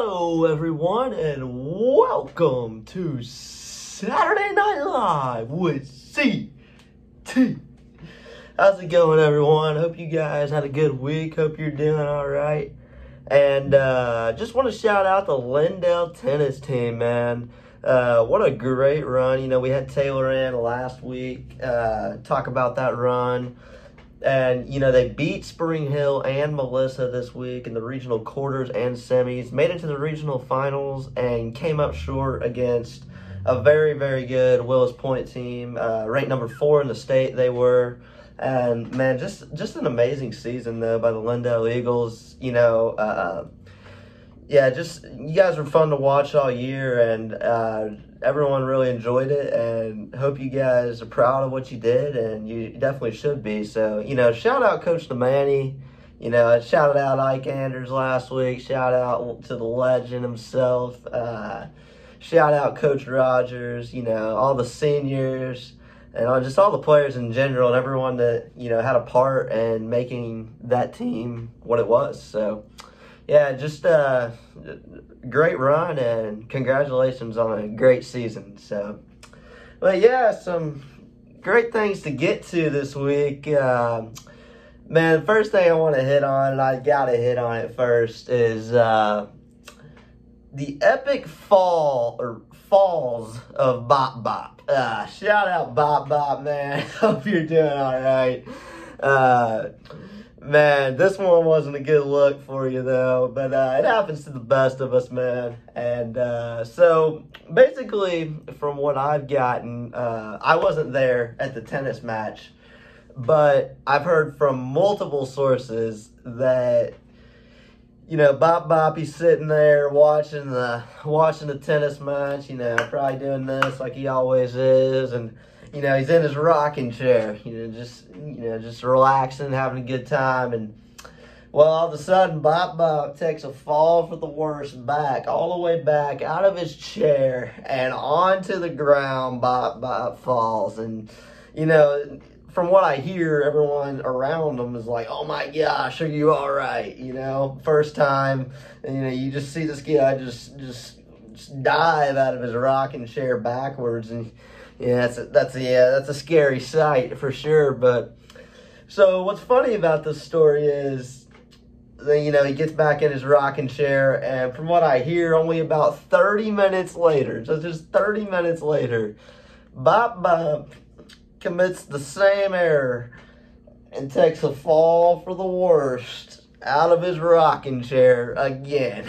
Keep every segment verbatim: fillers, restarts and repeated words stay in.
Hello, everyone, and welcome to Saturday Night Live with C T. How's it going, everyone? Hope you guys had a good week. Hope you're doing all right. And uh, just want to shout out the Lindale tennis team, man. Uh, what a great run. You know, we had Taylor in last week. Uh, talk about that run. And, you know, they beat Spring Hill and Melissa this week in the regional quarters and semis, made it to the regional finals, and came up short against a very, very good Willis Point team, uh, ranked number four in the state they were. And, man, just just an amazing season, though, by the Lindale Eagles. You know, uh, yeah, just you guys were fun to watch all year, and uh, everyone really enjoyed it, and hope you guys are proud of what you did, and you definitely should be. So, you know, shout out Coach DeManny. You know, I shouted out Ike Anders last week. Shout out to the legend himself. Uh, shout out Coach Rogers, you know, all the seniors, and just all the players in general, and everyone that, you know, had a part in making that team what it was. So, yeah, just a great run, and congratulations on a great season. So, but yeah, some great things to get to this week. Uh, man, the first thing I want to hit on, and I got to hit on it first, is uh, the epic fall or falls of Bop Bop. Uh, shout out Bop Bop, man. Hope you're doing all right. Uh, Man, this one wasn't a good look for you, though, but uh, it happens to the best of us, man. And uh, so, basically, from what I've gotten, uh, I wasn't there at the tennis match, but I've heard from multiple sources that, you know, Bop Bop, he's sitting there watching the, watching the tennis match, you know, probably doing this like he always is, and you know, he's in his rocking chair, you know, just, you know, just relaxing, having a good time. And, well, all of a sudden, Bop Bop takes a fall for the worst back, all the way back out of his chair and onto the ground. Bop Bop falls. And, you know, from what I hear, everyone around him is like, oh my gosh, are you all right? You know, first time, and, you know, you just see this guy just, just, just dive out of his rocking chair backwards, and yeah, that's a, that's a, yeah, that's a scary sight for sure. But so what's funny about this story is that, you know, he gets back in his rocking chair, and from what I hear, only about thirty minutes later, so just thirty minutes later, Bop Bop commits the same error and takes a fall for the worst out of his rocking chair again.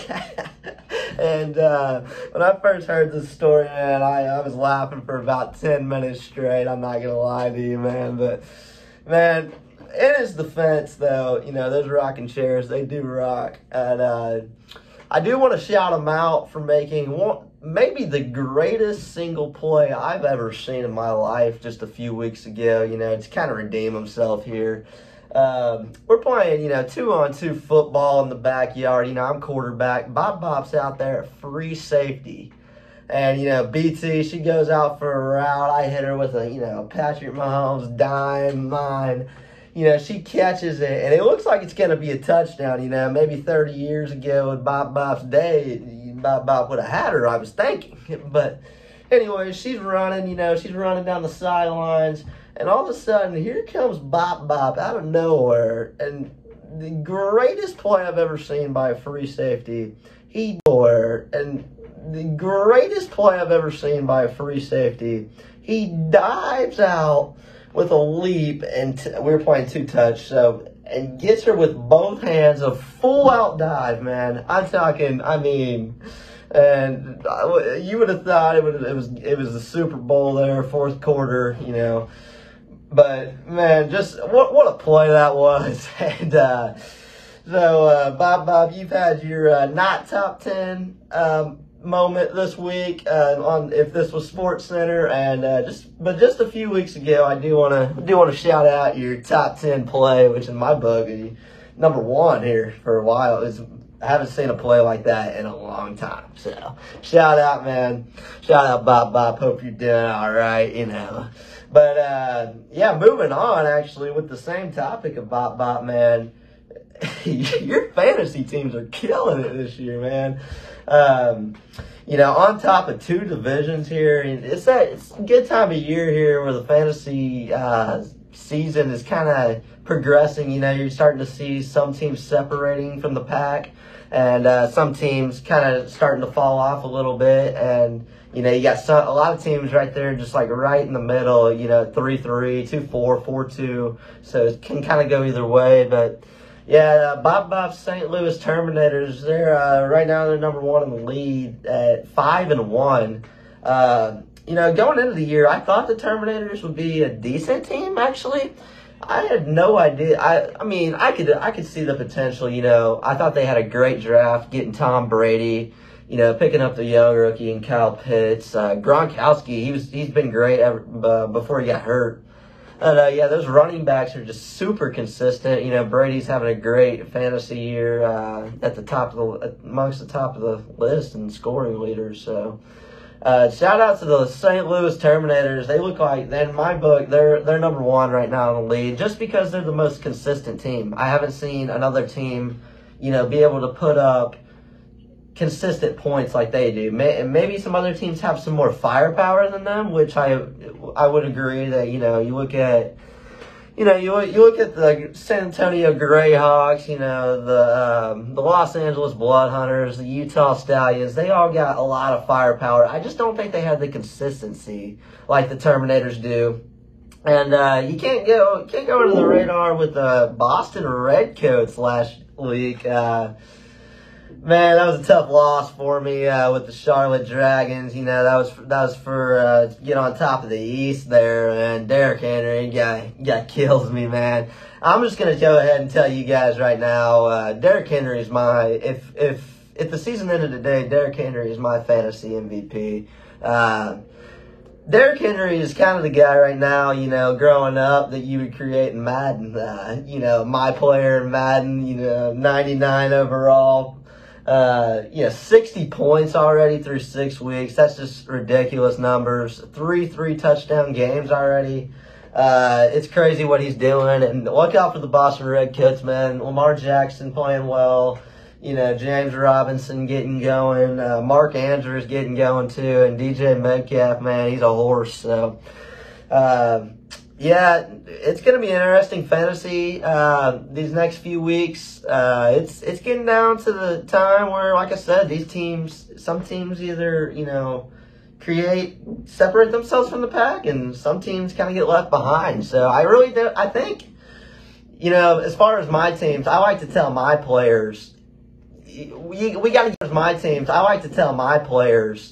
And uh, when I first heard this story, man, I, I was laughing for about ten minutes straight. I'm not going to lie to you, man. But, man, in his defense, though, you know, those rocking chairs, they do rock. And uh, I do want to shout him out for making one, maybe the greatest single play I've ever seen in my life just a few weeks ago, you know, to kind of redeem himself here. Um, we're playing, you know, two-on-two football in the backyard. You know, I'm quarterback. Bop Bop's out there at free safety. And, you know, B T, she goes out for a route. I hit her with a, you know, Patrick Mahomes dime mine. You know, she catches it, and it looks like it's going to be a touchdown. You know, maybe thirty years ago in Bop Bop's day, Bop Bop would have had her, I was thinking. But anyway, she's running, you know, she's running down the sidelines. And all of a sudden, here comes Bop Bop out of nowhere. And the greatest play I've ever seen by a free safety, he nowhere. And the greatest play I've ever seen by a free safety, he dives out with a leap. And t we were playing two-touch, so, and gets her with both hands, a full-out dive, man. I'm talking, I mean, and you would have thought it, would, it was it was the Super Bowl there, fourth quarter, you know. But, man, just what what a play that was. And uh, so, uh, Bop Bop, you've had your uh, not top ten um, moment this week uh, on if this was Sports Center, and uh, just but just a few weeks ago, I do want to do want to shout out your top ten play, which in my book is number one here for a while. It's, I haven't seen a play like that in a long time. So, shout out, man. Shout out, Bop Bop. Hope you're doing all right, you know. But, uh, yeah, moving on, actually, with the same topic of Bop Bop, man. your fantasy teams are killing it this year, man. Um, you know, on top of two divisions here, and it's that it's a good time of year here where the fantasy uh, season is kind of progressing. You know, you're starting to see some teams separating from the pack, and uh, some teams kind of starting to fall off a little bit. And you know, you got some, a lot of teams right there, just like right in the middle. You know, three three, two four, four two. So it can kind of go either way, but. Yeah, uh, Bob Bob's Saint Louis Terminators, they're uh, right now they're number one in the lead at five and one. Uh, you know, going into the year, I thought the Terminators would be a decent team. Actually, I had no idea. I, I mean, I could, I could see the potential. You know, I thought they had a great draft, getting Tom Brady. You know, picking up the young rookie and Kyle Pitts, uh, Gronkowski. He was, he's been great ever, uh, before he got hurt. And, uh, yeah, those running backs are just super consistent. You know, Brady's having a great fantasy year uh, at the top of the amongst the top of the list and scoring leaders. So, uh, shout out to the Saint Louis Terminators. They look like, in my book, they're they're number one right now in the league, just because they're the most consistent team. I haven't seen another team, you know, be able to put up consistent points like they do. Maybe some other teams have some more firepower than them, which I I would agree that, you know, you look at, you know, you you look at the San Antonio Greyhawks, you know, the um, the Los Angeles Bloodhunters, the Utah Stallions. They all got a lot of firepower. I just don't think they have the consistency like the Terminators do. And uh, you can't go can't go under the radar with the Boston Redcoats last week. Uh, Man, that was a tough loss for me uh, with the Charlotte Dragons. You know, that was for, that was for uh, get on top of the East there, man. Derrick Henry got got kills me, man. I'm just gonna go ahead and tell you guys right now, uh, Derrick Henry is my if if if the season ended today, Derrick Henry is my fantasy M V P. Uh, Derrick Henry is kind of the guy right now, you know, growing up that you would create in Madden. Uh, you know, my player in Madden, you know, ninety-nine overall. Uh, you know, sixty points already through six weeks. That's just ridiculous numbers. Three, three touchdown games already. Uh, it's crazy what he's doing. And look out for the Boston Redcoats, man. Lamar Jackson playing well. You know, James Robinson getting going. Uh, Mark Andrews getting going too. And D J Metcalf, man, he's a horse. So, uh, yeah, it's going to be interesting fantasy uh, these next few weeks. Uh, it's it's getting down to the time where, like I said, these teams, some teams either, you know, create, separate themselves from the pack, and some teams kind of get left behind. So I really do, I think, you know, as far as my teams, I like to tell my players, we, we got to get my teams, I like to tell my players,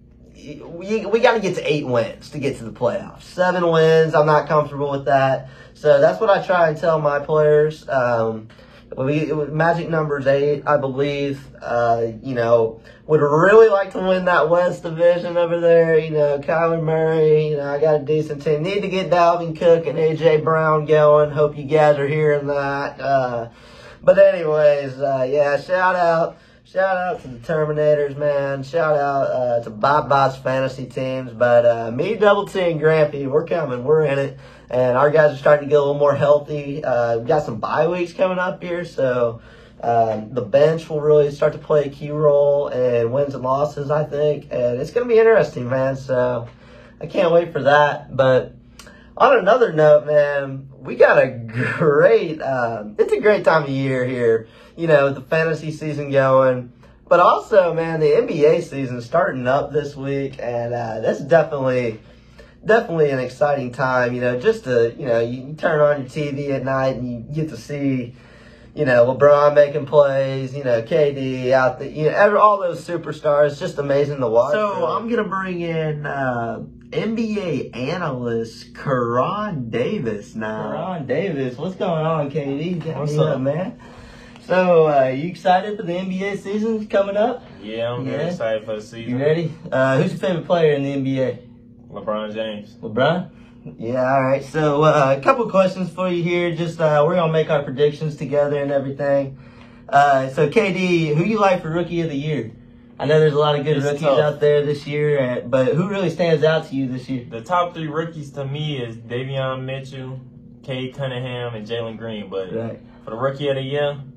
We, we got to get to eight wins to get to the playoffs. Seven wins, I'm not comfortable with that. So that's what I try and tell my players. Um, we, magic number's eight, I believe. Uh, you know, would really like to win that West Division over there. You know, Kyler Murray, you know, I got a decent team. Need to get Dalvin Cook and A J Brown going. Hope you guys are hearing that. Uh, but anyways, uh, yeah, shout out. Shout out to the Terminators, man. Shout out uh, to Bob Bot's fantasy teams. But uh, me, Double T, and Grampy, we're coming. We're in it. And our guys are starting to get a little more healthy. Uh, we've got some bye weeks coming up here. So uh, the bench will really start to play a key role in wins and losses, I think. And it's going to be interesting, man. So I can't wait for that. But on another note, man, we got a great, uh, it's a great time of year here. You know, the fantasy season going, but also, man, the N B A season starting up this week, and uh, that's definitely, definitely an exciting time. You know, just to, you know, you, you turn on your T V at night and you get to see, you know, LeBron making plays, you know, K D out there, you know, every, all those superstars, just amazing to watch. So really. I'm gonna bring in uh, N B A analyst Karan Davis now. Karan Davis, what's going on, K D? Got what's me up, up, man? So, uh, you excited for the N B A season coming up? Yeah, I'm very yeah. excited for the season. You ready? Uh, who's your favorite player in the N B A? LeBron James. LeBron? Yeah, all right. So, uh, a couple questions for you here. Just, uh, we're going to make our predictions together and everything. Uh, so, K D, who you like for Rookie of the Year? I know there's a lot of good it's rookies tough. out there this year, but who really stands out to you this year? The top three rookies to me is Davion Mitchell, Cade Cunningham, and Jalen Green. But right. for the Rookie of the Year,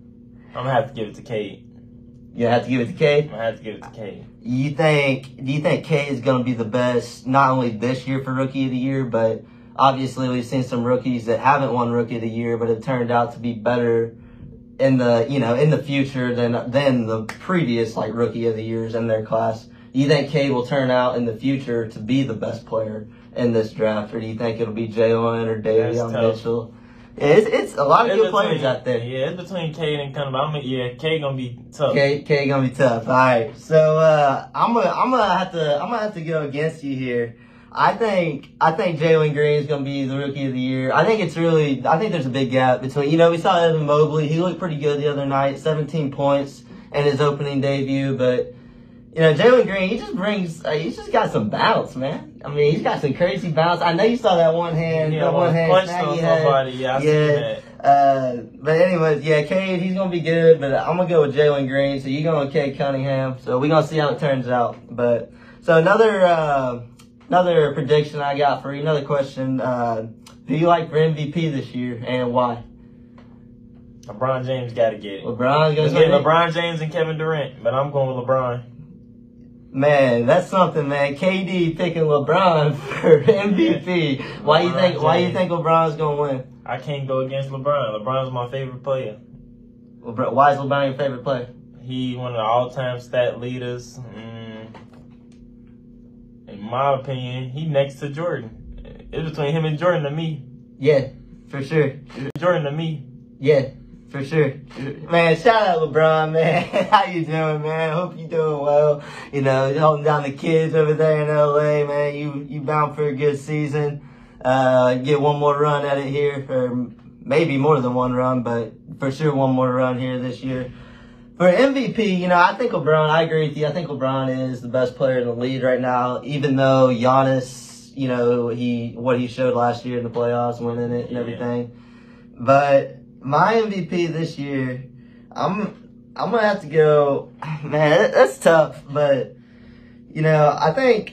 I'm gonna have to give it to Cade. You have to give it to Cade? I'm gonna have to give it to Cade. You think, do you think Cade is going to be the best, not only this year for Rookie of the Year, but obviously we've seen some rookies that haven't won Rookie of the Year, but have turned out to be better in the, you know, in the future than, than the previous, like, Rookie of the Years in their class. Do you think Cade will turn out in the future to be the best player in this draft, or do you think it'll be Jalen or Davion Mitchell? It's, it's a lot of it's good between, players out there. Yeah, it's between Cade and Cunningham. I mean, yeah, Cade gonna be tough. Cade, Cade gonna be tough. All right, so uh, I'm gonna I'm gonna have to I'm gonna have to go against you here. I think I think Jalen Green is gonna be the Rookie of the Year. I think it's really I think there's a big gap between, you know, we saw Evan Mobley. He looked pretty good the other night, seventeen points in his opening debut, but. You know, Jalen Green, he just brings, uh, he's just got some bounce, man. I mean, he's got some crazy bounce. I know you saw that one hand, yeah, that one hand punch snag on he had. somebody. Yeah, I yeah. seen that. Uh, but anyways, yeah, Cade, he's gonna be good, but I'm gonna go with Jalen Green. So you're going with Cade Cunningham. So we're gonna see how it turns out. But so another uh, another prediction I got for you, another question. Uh, who you like for M V P this year and why? LeBron James got to get it. LeBron's gonna Let's get get it. LeBron James and Kevin Durant, but I'm going with LeBron. Man, that's something, man. K D picking LeBron for M V P. Why you think? Why you think LeBron's gonna win? I can't go against LeBron. LeBron's my favorite player. LeBron, why is LeBron your favorite player? He one of the all-time stat leaders. Mm, in my opinion, he next to Jordan. It's between him and Jordan to me. Yeah, for sure. Jordan to me. Yeah, for sure. Man, shout out LeBron, man. How you doing, man? Hope you doing well. You know, holding down the kids over there in L A, man. You you bound for a good season. Uh, get one more run at it here, or maybe more than one run, but for sure one more run here this year. For M V P, you know, I think LeBron, I agree with you. I think LeBron is the best player in the league right now, even though Giannis, you know, he what he showed last year in the playoffs, winning it and everything. But my M V P this year, I'm I'm gonna have to go. Man, that's tough, but you know, I think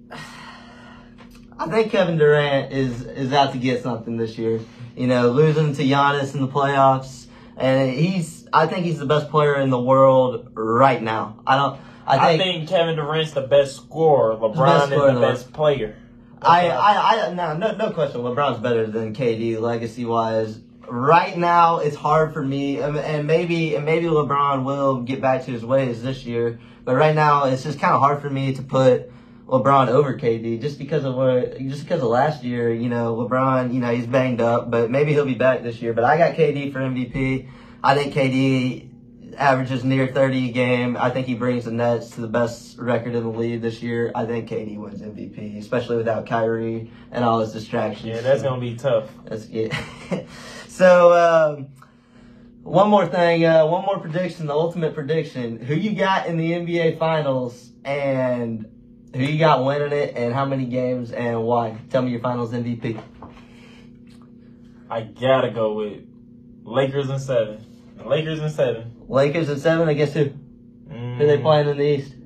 I think Kevin Durant is is out to get something this year. You know, losing to Giannis in the playoffs, and he's I think he's the best player in the world right now. I don't. I think, I think Kevin Durant's the best scorer. LeBron best is scorer the in the best player. I, I, I, no, no, no question. LeBron's better than K D legacy wise. Right now, it's hard for me, and, and maybe, and maybe LeBron will get back to his ways this year. But right now, it's just kind of hard for me to put LeBron over K D just because of what, just because of last year. You know, LeBron, you know, he's banged up, but maybe he'll be back this year. But I got K D for M V P. I think K D averages near thirty a game. I think he brings the Nets to the best record in the league this year. I think K D wins M V P, especially without Kyrie and all his distractions. Yeah, that's going to be tough. That's good. So, um, one more thing, uh, one more prediction, the ultimate prediction. Who you got in the N B A Finals and who you got winning it and how many games and why? Tell me your Finals M V P. I got to go with Lakers in seven. Lakers in seven. Lakers in seven against who? Mm, Who they playing in the East?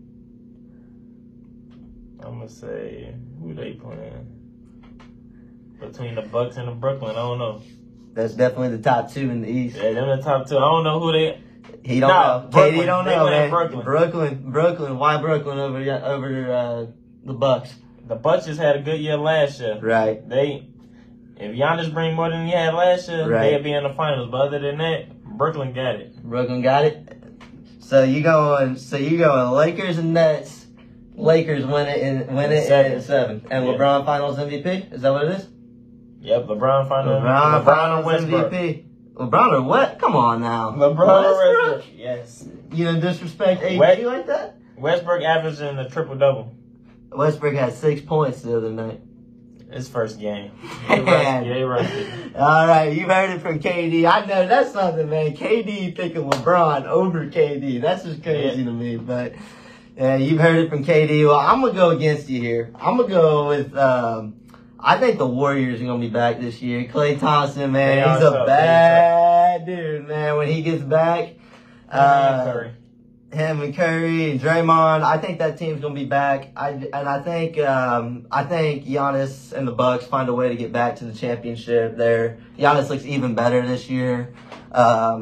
I'm going to say, who they playing? Between the Bucks and the Brooklyn, I don't know. That's definitely the top two in the East. Yeah, them the top two. I don't know who they. He don't No, know. Brooklyn. K D don't They know, playing man. Brooklyn. Brooklyn, Brooklyn. Why Brooklyn over over uh, the Bucks? The Bucks just had a good year last year. Right. They, if Giannis bring more than he had last year, Right. they'd be in the finals. But other than that, Brooklyn got it. Brooklyn got it. So you going? So you going? Lakers and Nets. Lakers win it in win it Seven. in seven. And Yeah. LeBron Finals M V P. Is that what it is? Yep, LeBron final. LeBron, LeBron Finals or Westbrook. M V P. LeBron or what? Come on now. LeBron or Westbrook? Westbrook. Yes. You don't disrespect A D West- like that? Westbrook averaging a triple double. Westbrook had six points the other night. His first game. They rusty. They rusty. All right, you heard it from K D. I know that's something, man. K D picking LeBron over K D. That's just crazy Yeah. to me. But yeah, you've heard it from K D. Well, I'm gonna go against you here. I'm gonna go with. Um, I think the Warriors are gonna be back this year. Klay Thompson, man, They he's are a tough. bad dude, man. When he gets back, uh, Curry. him and Curry and Draymond, I think that team's gonna be back. I and I think um, I think Giannis and the Bucks find a way to get back to the championship. There, Giannis looks even better this year. Um,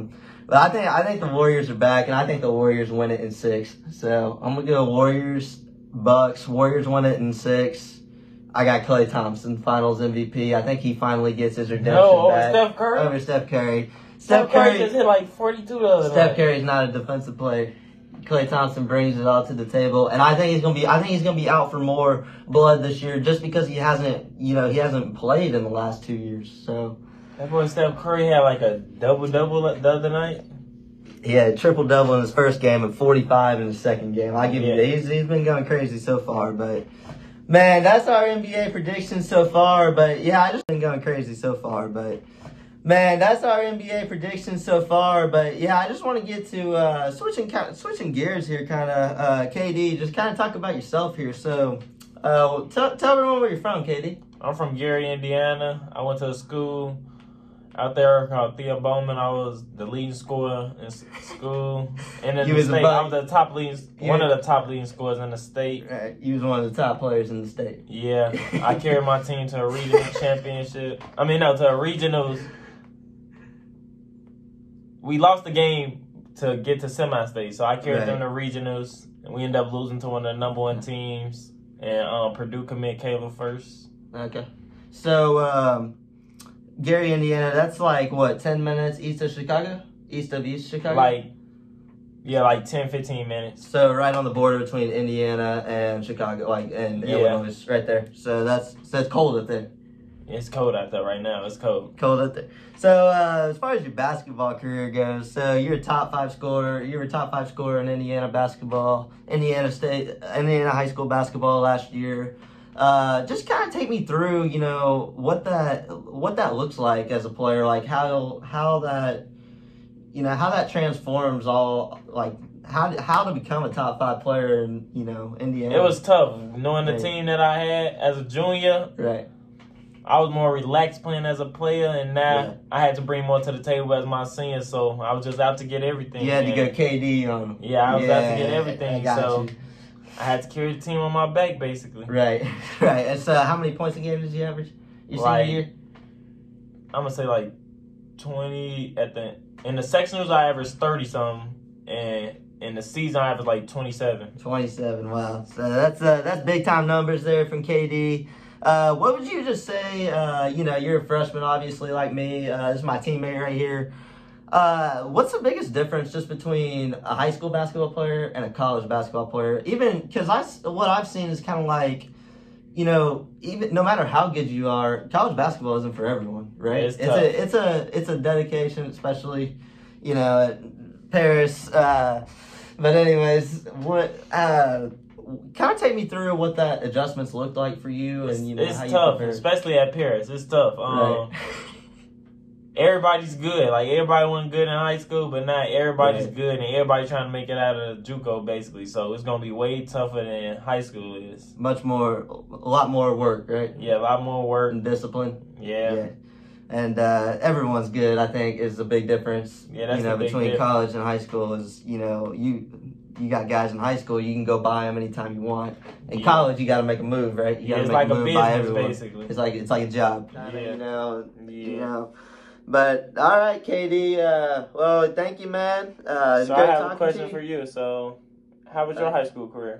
But I think I think the Warriors are back, and I think the Warriors win it in six. So I'm gonna go Warriors, Bucks. Warriors win it in six. I got Klay Thompson, Finals M V P. I think he finally gets his redemption No, over back. Steph Curry? Over Steph Curry. Steph, Steph Curry Curry just hit like forty-two the other Steph night. Curry's not a defensive player. Klay Thompson brings it all to the table, and I think he's gonna be. I think he's gonna be out for more blood this year, just because he hasn't, you know, he hasn't played in the last two years. So That boy Steph Curry had like a double double the other night. he had triple double in his first game and forty-five in his second game. I give Yeah. you that. He's, he's been going crazy so far, but man, that's our N B A predictions so far. But yeah, I just been going crazy so far, but. Man, that's our N B A predictions so far, but yeah, I just want to get to uh, switching switching gears here, kind of. Uh, K D, just kind of talk about yourself here. So, uh, tell tell everyone where you're from, K D. I'm from Gary, Indiana. I went to a school out there called Theo Bowman. I was the leading scorer in s- school, and in You the was a state, buck. I was the top leading, one Yeah. of the top leading scorers in the state. Right, you was one of the top players in the state. Yeah, I carried my team to a regional championship. I mean, no, to a regionals. We lost the game to get to semi-state, so I carried them to regionals, and we ended up losing to one of the number one teams. And um, Purdue commit Caleb first. Okay, so um, Gary, Indiana, that's like what, ten minutes east of Chicago, east of East Chicago. Like, yeah, like ten, fifteen minutes. So right on the border between Indiana and Chicago, like and Yeah. Illinois, right there. So that's so it's cold up there. It's cold out there right now. It's cold. Cold up there. So uh, as far as your basketball career goes, so you're a top five scorer. You were a top five scorer in Indiana basketball, Indiana State, Indiana high school basketball last year. Uh, just kind of take me through, you know, what that what that looks like as a player, like how how that, you know, how that transforms all, like how how to become a top five player in, you know, Indiana. It was tough knowing the Right. team that I had as a junior. right. I was more relaxed playing as a player, and now Yeah. I had to bring more to the table as my senior. So I was just out to get everything. You had to and- go K D on him. Yeah, I was out to get I everything. got So you. I had to carry the team on my back, basically. Right, right. And so, how many points a game did you average your Like, senior year? I'm gonna say like twenty at the in the sectionals. I averaged thirty something, and in the season I averaged like twenty-seven. Twenty-seven. Wow. So that's uh, that's big time numbers there from K D. Uh, what would you just say? Uh, you know, you're a freshman, obviously, like me. Uh, this is my teammate right here. Uh, what's the biggest difference just between a high school basketball player and a college basketball player? Even because I, what I've seen is kind of like, you know, even no matter how good you are, college basketball isn't for everyone, right? Yeah, it's it's tough. a it's a it's a dedication, especially, you know, at Paris. Uh, but anyways, what uh, kind of take me through what that adjustments looked like for you, and you know It's how you tough, prepared. especially at Paris. It's tough. Um, Right. Everybody's good. Like, everybody wasn't good in high school, but now everybody's Right. good, and everybody trying to make it out of the JUCO, basically. So it's gonna be way tougher than high school is. Much more, a lot more work, right? Yeah, a lot more work. And discipline. Yeah. And uh, everyone's good, I think, is a big difference. Yeah, that's you know, the big between difference. college and high school is, you know, you you got guys in high school, you can go buy them anytime you want. In Yeah. college, you got to make a move, right? You Yeah, got to it's make like a a move by business, everyone. basically. It's like it's like a job, Yeah. you know. Yeah. You know. But all right, K D. Uh, well, thank you, man. Uh, it's So great I have talking a question to you. for you. So, how was your high school career?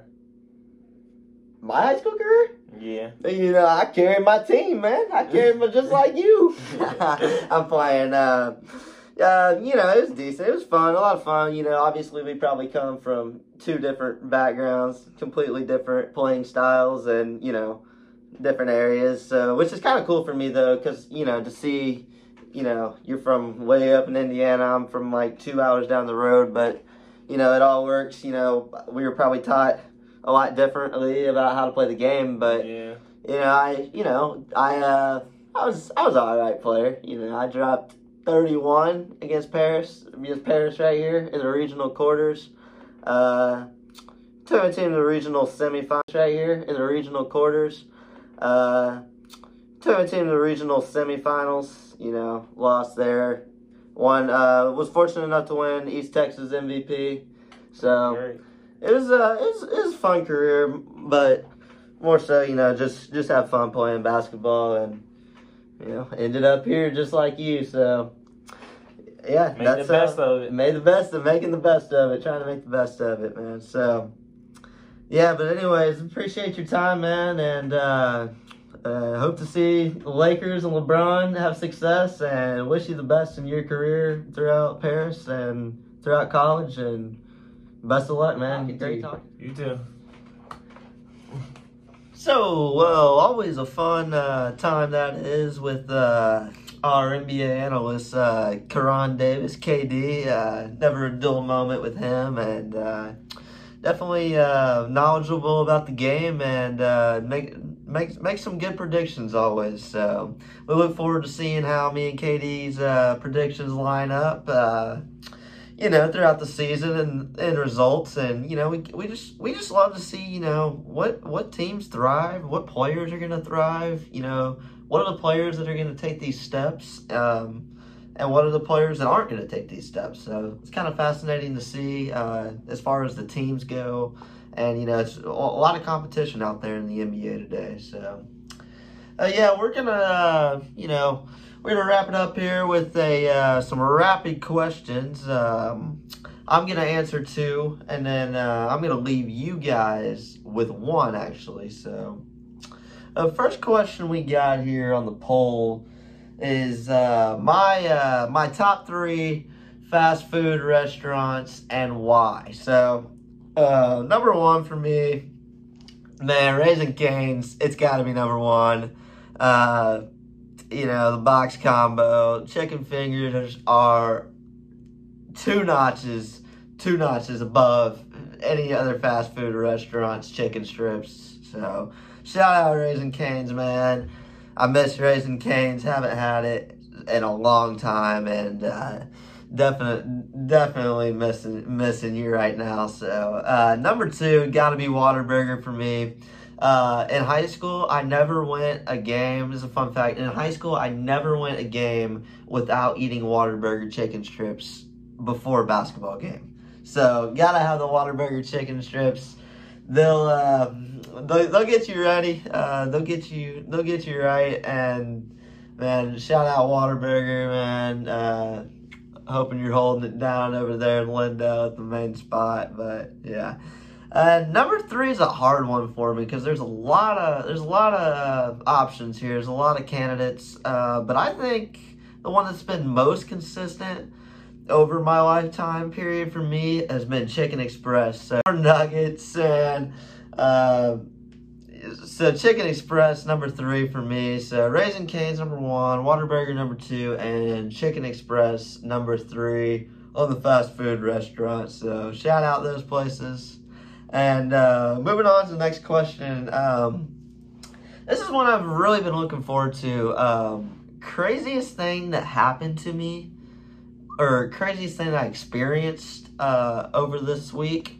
My high school career? Yeah. You know, I carry my team, man. I carry my just like you. I'm playing. Uh, uh, you know, it was decent. It was fun. A lot of fun. You know, obviously we probably come from two different backgrounds, completely different playing styles, and you know, different areas. So, which is kind of cool for me though, because you know, to see, you know, you're from way up in Indiana. I'm from like two hours down the road, but you know, it all works. You know, we were probably taught a lot differently about how to play the game, but Yeah. you know, I, you know, I, uh, I was, I was an all right player. You know, I dropped thirty-one against Paris, against Paris right here in the regional quarters. Uh, took my team to the regional semifinals right here in the regional quarters. Uh, took my team to the regional semifinals. You know, lost there. Won. Uh, was fortunate enough to win East Texas M V P. So. Great. It was uh, it was, it was a fun career, but more so, you know, just just have fun playing basketball, and you know, ended up here just like you. So, yeah, Make that's the best uh, of it. Made the best of making the best of it, trying to make the best of it, man. So, yeah, but anyways, appreciate your time, man, and uh, uh, hope to see the Lakers and LeBron have success, and wish you the best in your career throughout Paris and throughout college, and best of luck, man. Great talking. You too. So, well, always a fun uh, time that is with uh, our N B A analyst, uh, Karan Davis, K D. Uh, never a dull moment with him, and uh, definitely uh, knowledgeable about the game, and uh, make make make some good predictions always. So we look forward to seeing how me and K D's uh, predictions line up. Uh, you know, throughout the season and, and results, and you know, we we just we just love to see, you know, what what teams thrive, what players are going to thrive, you know, what are the players that are going to take these steps, um, and what are the players that aren't going to take these steps. So it's kind of fascinating to see uh, as far as the teams go, and you know, it's a lot of competition out there in the N B A today. So uh, yeah, we're gonna uh, you know. We're going to wrap it up here with a uh, some rapid questions. Um, I'm going to answer two, and then uh, I'm going to leave you guys with one, actually. So, the uh, first question we got here on the poll is uh, my uh, my top three fast food restaurants and why. So, uh, number one for me, man, Raising Cane's. It's got to be number one. Uh, You know, the box combo, chicken fingers are two notches, two notches above any other fast food restaurant's chicken strips. So, shout out Raising Cane's, man. I miss Raising Cane's. Haven't had it in a long time, and uh, definitely, definitely missing missing you right now. So, uh, number two, gotta be Whataburger for me. Uh, in high school, I never went a game. This is a fun fact. In high school, I never went a game without eating Whataburger chicken strips before a basketball game. So, gotta have the Whataburger chicken strips. They'll uh, they'll, they'll get you ready. Uh, they'll get you they'll get you right. And man, shout out Whataburger, man. Uh, hoping you're holding it down over there in Lindale at the main spot. But yeah. Uh, number three is a hard one for me because there's a lot of there's a lot of uh, options here. There's a lot of candidates, uh, but I think the one that's been most consistent over my lifetime period for me has been Chicken Express. So nuggets and uh, so Chicken Express number three for me. So Raising Cane's number one, Whataburger number two, and Chicken Express number three on the fast food restaurants. So shout out those places. And uh, moving on to the next question. Um, this is one I've really been looking forward to. Um, craziest thing that happened to me, or craziest thing that I experienced uh, over this week.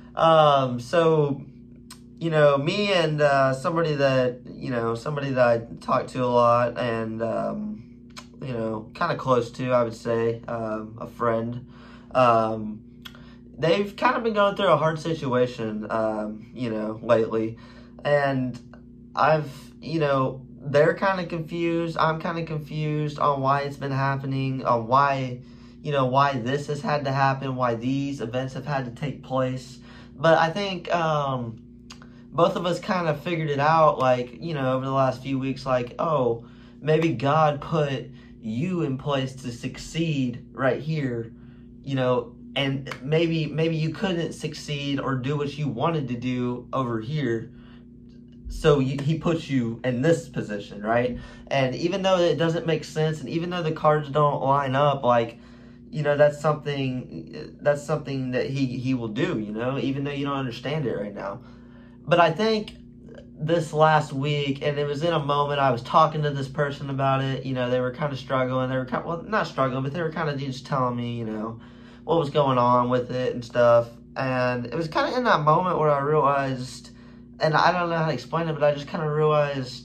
Um, so, you know, me and uh, somebody that, you know, somebody that I talk to a lot and, um, you know, kind of close to, I would say, um, a friend. Um, They've kind of been going through a hard situation, um, you know, lately. And I've, you know, they're kind of confused. I'm kind of confused on why it's been happening, on why, you know, why this has had to happen, why these events have had to take place. But I think um, both of us kind of figured it out, like, you know, over the last few weeks, like, oh, maybe God put you in place to succeed right here, you know, and maybe maybe you couldn't succeed or do what you wanted to do over here, so you, he puts you in this position, right? And even though it doesn't make sense, and even though the cards don't line up, like, you know, that's something that's something that he he will do, you know, even though you don't understand it right now. But I think this last week, and it was in a moment, I was talking to this person about it. You know, they were kind of struggling. They were kind of, well, not struggling, but they were kind of just telling me, you know, what was going on with it and stuff. And it was kind of in that moment where I realized, and I don't know how to explain it, but I just kind of realized,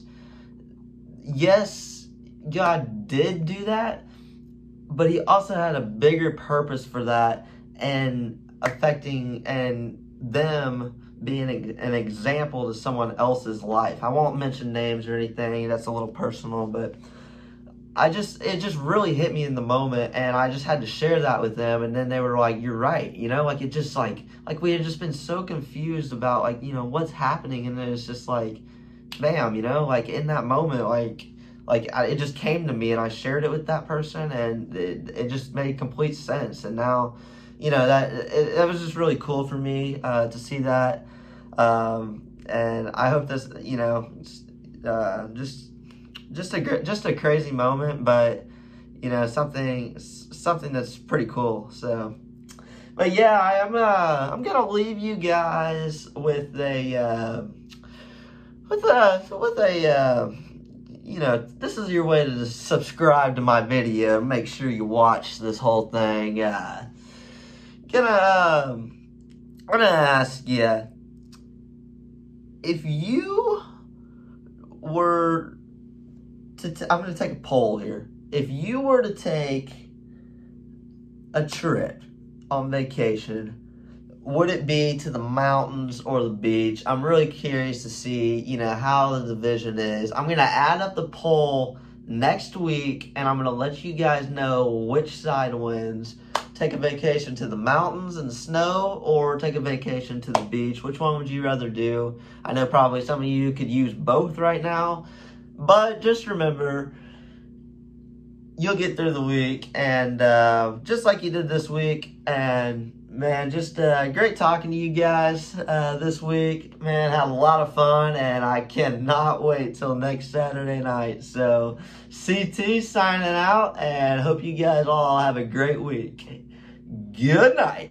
yes, God did do that, but he also had a bigger purpose for that, and affecting and them being an example to someone else's life. I won't mention names or anything, that's a little personal, but I just, it just really hit me in the moment, and I just had to share that with them, and then they were like, you're right, you know, like, it just, like, like, we had just been so confused about, like, you know, what's happening, and then it's just, like, bam, you know, like, in that moment, like, like, I, it just came to me, and I shared it with that person, and it, it just made complete sense, and now, you know, that, it, it was just really cool for me, uh, to see that, um, and I hope this, you know, uh, just, Just a just a crazy moment, but you know, something something that's pretty cool. So, but yeah, I am uh I'm gonna leave you guys with a uh, with a with a uh, you know, this is your way to subscribe to my video. Make sure you watch this whole thing. Uh, gonna um, I'm gonna ask you, if you were To t I'm going to take a poll here. If you were to take a trip on vacation, would it be to the mountains or the beach? I'm really curious to see, you know, how the division is. I'm going to add up the poll next week, and I'm going to let you guys know which side wins. Take a vacation to the mountains and the snow, or take a vacation to the beach. Which one would you rather do? I know probably some of you could use both right now. But just remember, you'll get through the week, and uh, just like you did this week. And man, just uh, great talking to you guys uh, this week. Man, had a lot of fun, and I cannot wait till next Saturday night. So, C T signing out, and hope you guys all have a great week. Good night.